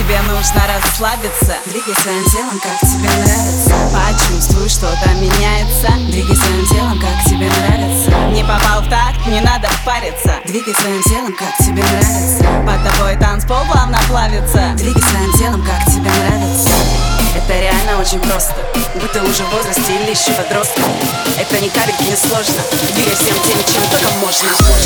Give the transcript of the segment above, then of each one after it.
Тебе нужно расслабиться. Двигай своим телом, как тебе нравится. Почувствуй, что-то меняется. Двигай своим телом, как тебе нравится. Не попал в такт, не надо париться. Двигай своим телом, как тебе нравится. Под тобой танцпол плавно плавится. Двигай своим телом, как тебе нравится. Это реально очень просто, будь ты уже в возрасте или еще подросток. Это ни капельки не сложно. Двигай всем тем, чем только можно.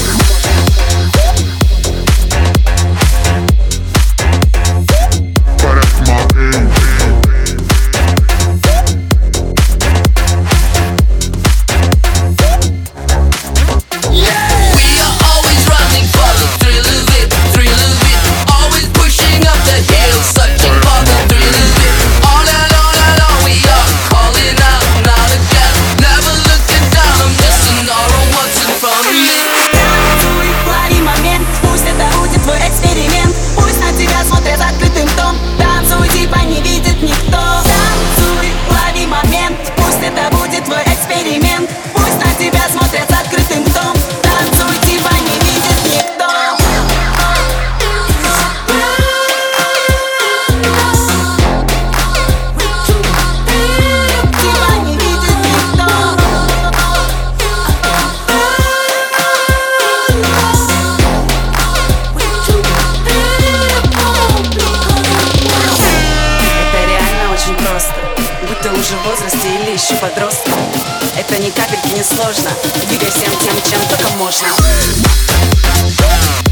Будь ты уже в возрасте или еще подросток. Это ни капельки не сложно. Двигай всем тем, чем только можно.